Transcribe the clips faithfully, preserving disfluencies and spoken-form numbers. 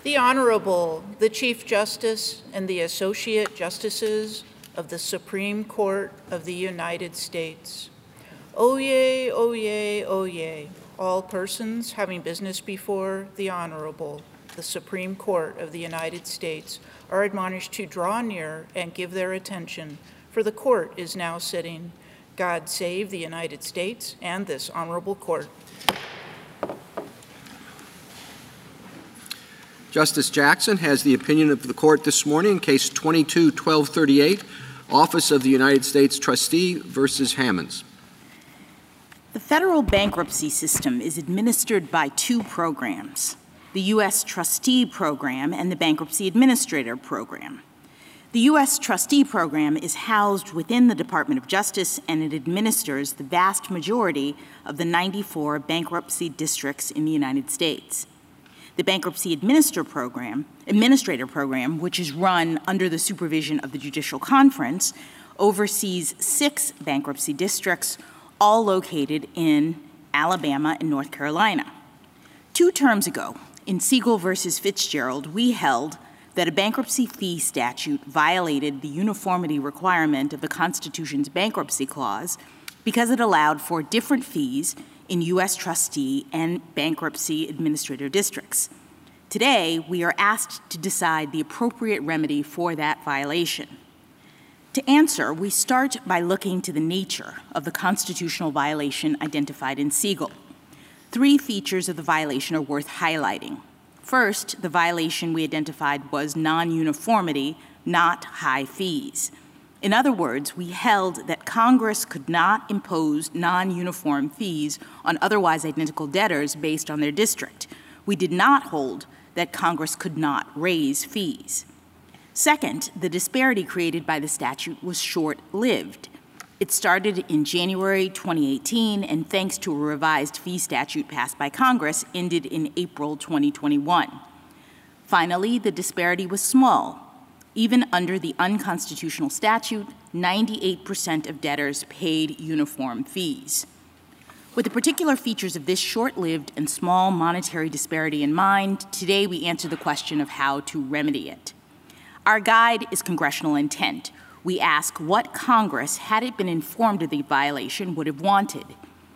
The Honorable, the Chief Justice and the Associate Justices of the Supreme Court of the United States. Oyez, oyez, oyez, all persons having business before the Honorable, the Supreme Court of the United States, are admonished to draw near and give their attention, for the court is now sitting. God save the United States and this honorable court. Justice Jackson has the opinion of the court this morning in Case twenty-two twelve thirty-eight, Office of the United States Trustee versus Hammonds. The federal bankruptcy system is administered by two programs, the U S Trustee Program and the Bankruptcy Administrator Program. The U S Trustee Program is housed within the Department of Justice, and it administers the vast majority of the ninety-four bankruptcy districts in the United States. The Bankruptcy Administrator Program, Administrator Program, which is run under the supervision of the Judicial Conference, oversees six bankruptcy districts, all located in Alabama and North Carolina. Two terms ago, in Siegel versus Fitzgerald, we held that a bankruptcy fee statute violated the uniformity requirement of the Constitution's bankruptcy clause because it allowed for different fees in U S trustee and bankruptcy administrator districts. Today, we are asked to decide the appropriate remedy for that violation. To answer, we start by looking to the nature of the constitutional violation identified in Siegel. Three features of the violation are worth highlighting. First, the violation we identified was non-uniformity, not high fees. In other words, we held that Congress could not impose non-uniform fees on otherwise identical debtors based on their district. We did not hold that Congress could not raise fees. Second, the disparity created by the statute was short-lived. It started in January twenty eighteen, and thanks to a revised fee statute passed by Congress, ended in April twenty twenty-one. Finally, the disparity was small. Even under the unconstitutional statute, ninety-eight percent of debtors paid uniform fees. With the particular features of this short-lived and small monetary disparity in mind, today we answer the question of how to remedy it. Our guide is congressional intent. We ask what Congress, had it been informed of the violation, would have wanted.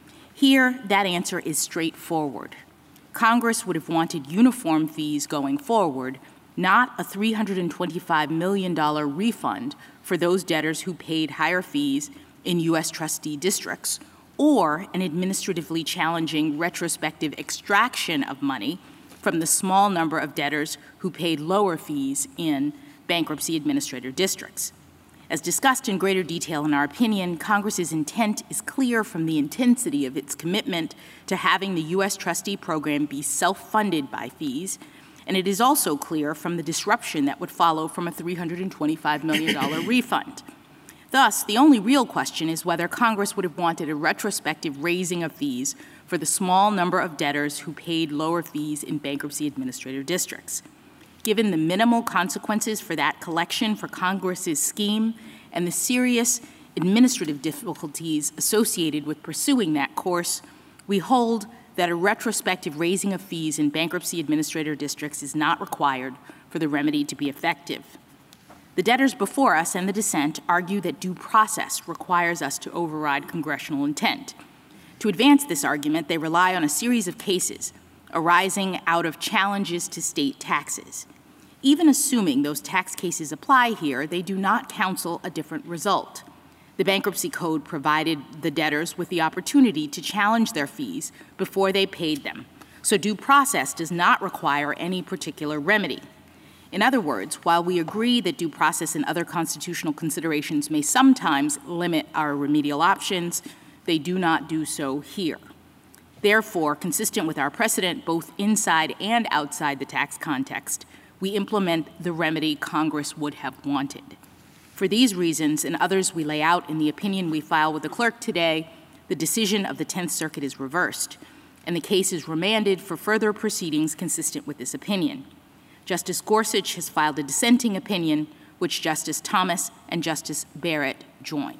Here, that answer is straightforward. Congress would have wanted uniform fees going forward, not a three hundred twenty-five million dollars refund for those debtors who paid higher fees in U S trustee districts, or an administratively challenging retrospective extraction of money from the small number of debtors who paid lower fees in bankruptcy administrator districts. As discussed in greater detail in our opinion, Congress's intent is clear from the intensity of its commitment to having the U S trustee program be self-funded by fees, and it is also clear from the disruption that would follow from a three hundred twenty-five million dollars refund. Thus, the only real question is whether Congress would have wanted a retrospective raising of fees for the small number of debtors who paid lower fees in bankruptcy administrator districts. Given the minimal consequences for that collection for Congress's scheme and the serious administrative difficulties associated with pursuing that course, we hold that a retrospective raising of fees in bankruptcy administrator districts is not required for the remedy to be effective. The debtors before us and the dissent argue that due process requires us to override congressional intent. To advance this argument, they rely on a series of cases arising out of challenges to state taxes. Even assuming those tax cases apply here, they do not counsel a different result. The Bankruptcy Code provided the debtors with the opportunity to challenge their fees before they paid them, so due process does not require any particular remedy. In other words, while we agree that due process and other constitutional considerations may sometimes limit our remedial options, they do not do so here. Therefore, consistent with our precedent, both inside and outside the tax context, we implement the remedy Congress would have wanted. For these reasons and others we lay out in the opinion we file with the clerk today, the decision of the Tenth Circuit is reversed, and the case is remanded for further proceedings consistent with this opinion. Justice Gorsuch has filed a dissenting opinion, which Justice Thomas and Justice Barrett join.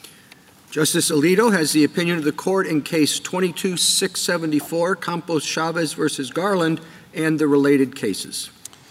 Justice Alito has the opinion of the court in Case twenty-two six seventy-four, Campos Chavez versus Garland, and the related cases.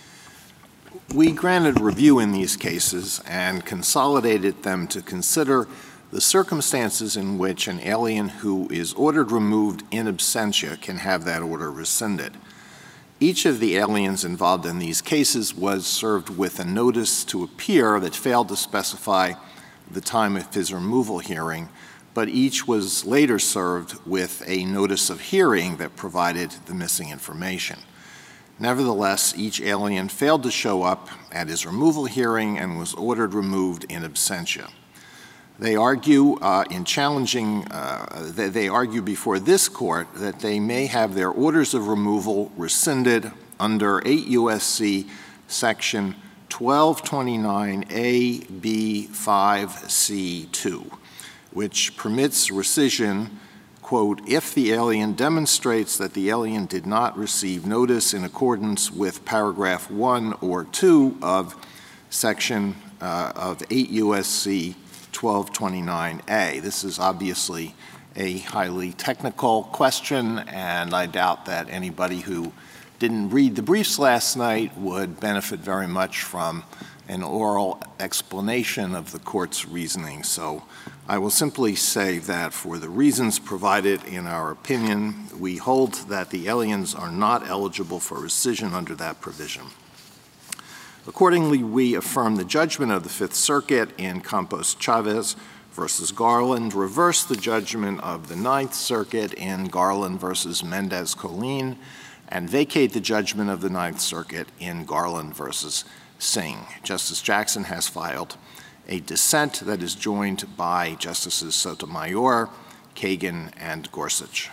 We granted review in these cases and consolidated them to consider the circumstances in which an alien who is ordered removed in absentia can have that order rescinded. Each of the aliens involved in these cases was served with a notice to appear that failed to specify the time of his removal hearing, but each was later served with a notice of hearing that provided the missing information. Nevertheless, each alien failed to show up at his removal hearing and was ordered removed in absentia. They argue uh, in challenging, uh, they, they argue before this court that they may have their orders of removal rescinded under eight U S C section twelve twenty-nine A B five C two, which permits rescission, quote, if the alien demonstrates that the alien did not receive notice in accordance with paragraph one or two of section uh, of eight U S C twelve twenty-nine A. This is obviously a highly technical question, and I doubt that anybody who didn't read the briefs last night would benefit very much from an oral explanation of the court's reasoning. So I will simply say that for the reasons provided in our opinion, we hold that the aliens are not eligible for rescission under that provision. Accordingly, we affirm the judgment of the Fifth Circuit in Campos Chavez versus Garland, reverse the judgment of the Ninth Circuit in Garland versus Mendez-Colin, and vacate the judgment of the Ninth Circuit in Garland versus Singh. Justice Jackson has filed a dissent that is joined by Justices Sotomayor, Kagan, and Gorsuch.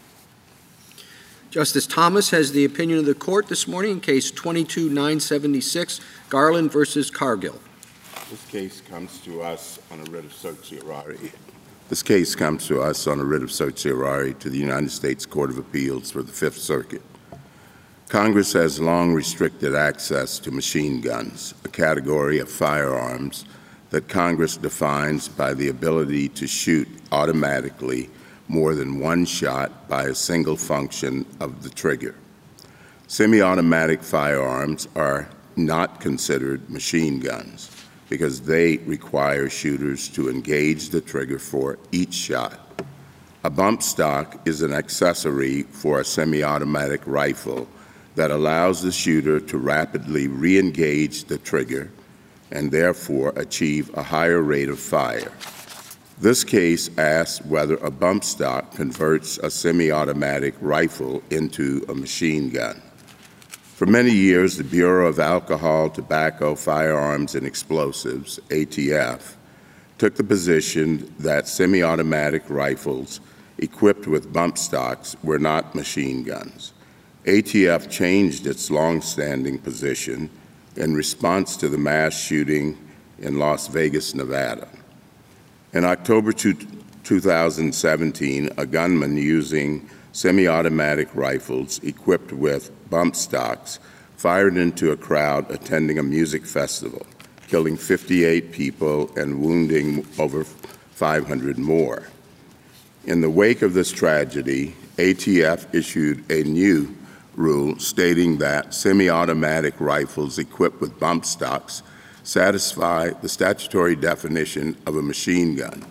Justice Thomas has the opinion of the court this morning in case twenty-two nine seventy-six, Garland versus Cargill. This case comes to us on a writ of certiorari. This case comes to us on a writ of certiorari to the United States Court of Appeals for the Fifth Circuit. Congress has long restricted access to machine guns, a category of firearms that Congress defines by the ability to shoot automatically more than one shot by a single function of the trigger. Semi-automatic firearms are not considered machine guns because they require shooters to engage the trigger for each shot. A bump stock is an accessory for a semi-automatic rifle that allows the shooter to rapidly re-engage the trigger and therefore achieve a higher rate of fire. This case asks whether a bump stock converts a semi-automatic rifle into a machine gun. For many years, the Bureau of Alcohol, Tobacco, Firearms, and Explosives, A T F, took the position that semi-automatic rifles equipped with bump stocks were not machine guns. A T F changed its long-standing position in response to the mass shooting in Las Vegas, Nevada. In October two thousand seventeen, a gunman using semi-automatic rifles equipped with bump stocks fired into a crowd attending a music festival, killing fifty-eight people and wounding over five hundred more. In the wake of this tragedy, A T F issued a new rule stating that semi-automatic rifles equipped with bump stocks satisfy the statutory definition of a machine gun.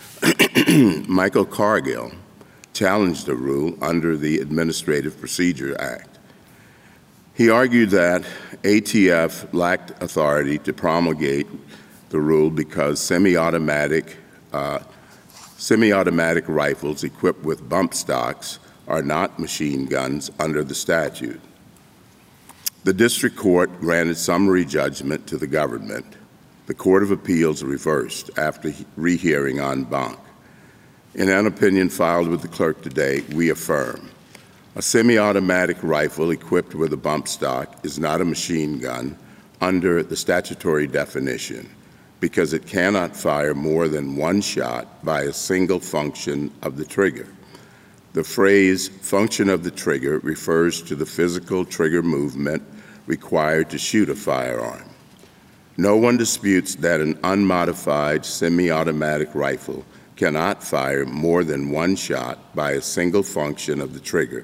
Michael Cargill challenged the rule under the Administrative Procedure Act. He argued that A T F lacked authority to promulgate the rule because semi-automatic uh, semi-automatic rifles equipped with bump stocks are not machine guns under the statute. The district court granted summary judgment to the government. The Court of Appeals reversed after rehearing en banc. In an opinion filed with the clerk today, we affirm a semi-automatic rifle equipped with a bump stock is not a machine gun under the statutory definition because it cannot fire more than one shot by a single function of the trigger. The phrase function of the trigger refers to the physical trigger movement required to shoot a firearm. No one disputes that an unmodified semi-automatic rifle cannot fire more than one shot by a single function of the trigger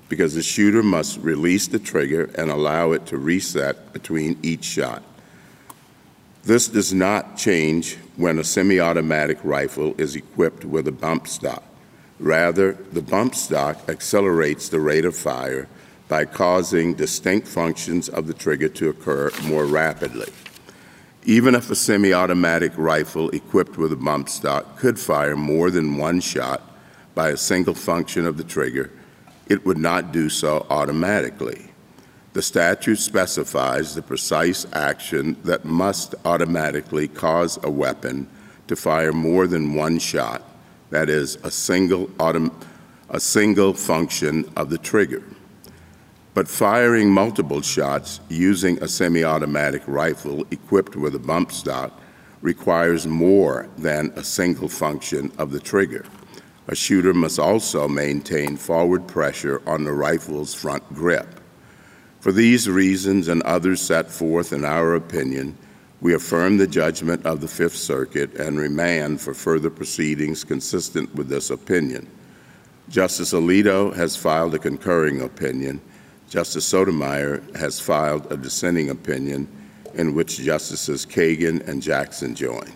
because the shooter must release the trigger and allow it to reset between each shot. This does not change when a semi-automatic rifle is equipped with a bump stock. Rather, the bump stock accelerates the rate of fire by causing distinct functions of the trigger to occur more rapidly. Even if a semi-automatic rifle equipped with a bump stock could fire more than one shot by a single function of the trigger, it would not do so automatically. The statute specifies the precise action that must automatically cause a weapon to fire more than one shot, that is, a single, autom- a single function of the trigger. But firing multiple shots using a semi-automatic rifle equipped with a bump stock requires more than a single function of the trigger. A shooter must also maintain forward pressure on the rifle's front grip. For these reasons and others set forth in our opinion, we affirm the judgment of the Fifth Circuit and remand for further proceedings consistent with this opinion. Justice Alito has filed a concurring opinion. Justice Sotomayor has filed a dissenting opinion in which Justices Kagan and Jackson join.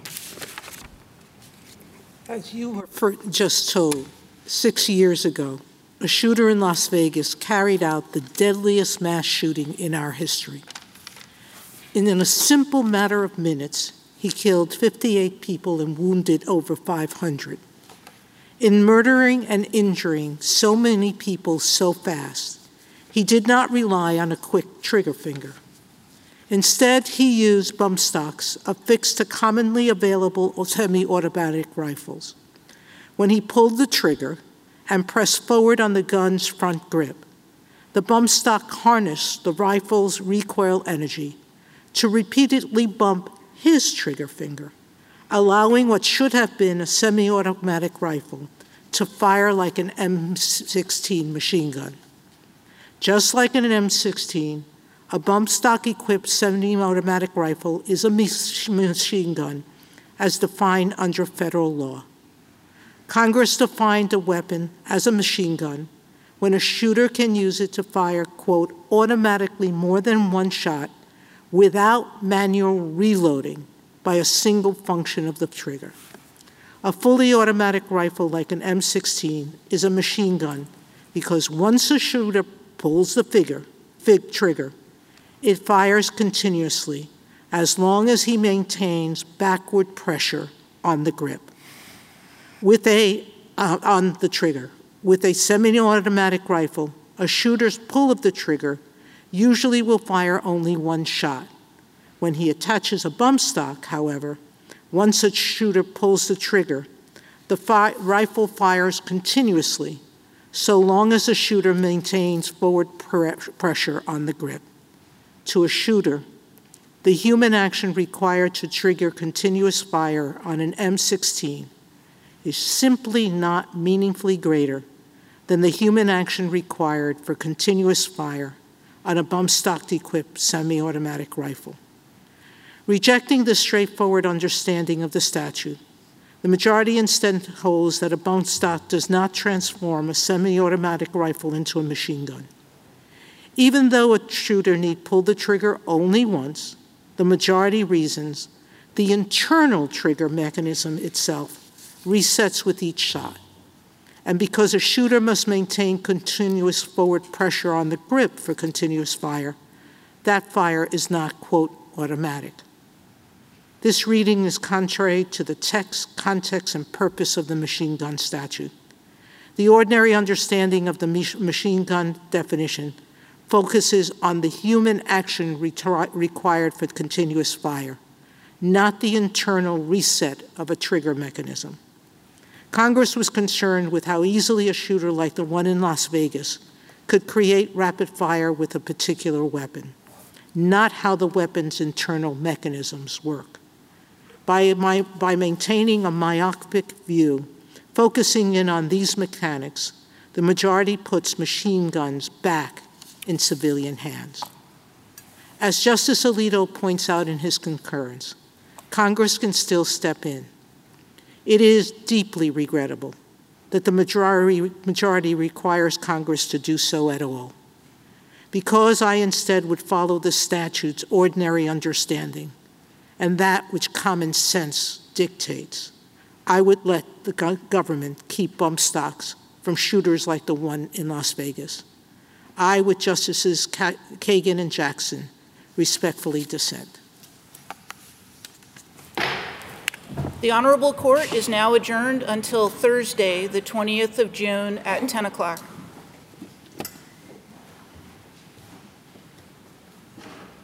As you were just told, six years ago, a shooter in Las Vegas carried out the deadliest mass shooting in our history. And in a simple matter of minutes, he killed fifty-eight people and wounded over five hundred. In murdering and injuring so many people so fast, he did not rely on a quick trigger finger. Instead, he used bump stocks affixed to commonly available semi-automatic rifles. When he pulled the trigger and pressed forward on the gun's front grip, the bump stock harnessed the rifle's recoil energy to repeatedly bump his trigger finger, allowing what should have been a semi-automatic rifle to fire like an M sixteen machine gun. Just like in an M sixteen, a bump stock-equipped semi-automatic rifle is a machine gun as defined under federal law. Congress defined a weapon as a machine gun when a shooter can use it to fire, quote, automatically more than one shot without manual reloading by a single function of the trigger. A fully automatic rifle like an M sixteen is a machine gun because once a shooter pulls the figure, fig trigger, it fires continuously as long as he maintains backward pressure on the grip. With a, uh, on the trigger. With a semi-automatic rifle, a shooter's pull of the trigger usually will fire only one shot. When he attaches a bump stock, however, once a shooter pulls the trigger, the fi- rifle fires continuously so long as the shooter maintains forward pre- pressure on the grip. To a shooter, the human action required to trigger continuous fire on an M sixteen is simply not meaningfully greater than the human action required for continuous fire on a bump stock-equipped semi-automatic rifle. Rejecting this straightforward understanding of the statute, the majority instead holds that a bump stock does not transform a semi-automatic rifle into a machine gun. Even though a shooter need pull the trigger only once, the majority reasons the internal trigger mechanism itself resets with each shot. And because a shooter must maintain continuous forward pressure on the grip for continuous fire, that fire is not, quote, automatic. This reading is contrary to the text, context, and purpose of the machine gun statute. The ordinary understanding of the machine gun definition focuses on the human action required for continuous fire, not the internal reset of a trigger mechanism. Congress was concerned with how easily a shooter like the one in Las Vegas could create rapid fire with a particular weapon, not how the weapon's internal mechanisms work. By, my, by maintaining a myopic view, focusing in on these mechanics, the majority puts machine guns back in civilian hands. As Justice Alito points out in his concurrence, Congress can still step in. It is deeply regrettable that the majority, majority requires Congress to do so at all. Because I instead would follow the statute's ordinary understanding and that which common sense dictates, I would let the go government keep bump stocks from shooters like the one in Las Vegas. I, with Justices Ka Kagan and Jackson, respectfully dissent. The Honorable Court is now adjourned until Thursday, the twentieth of June at ten o'clock.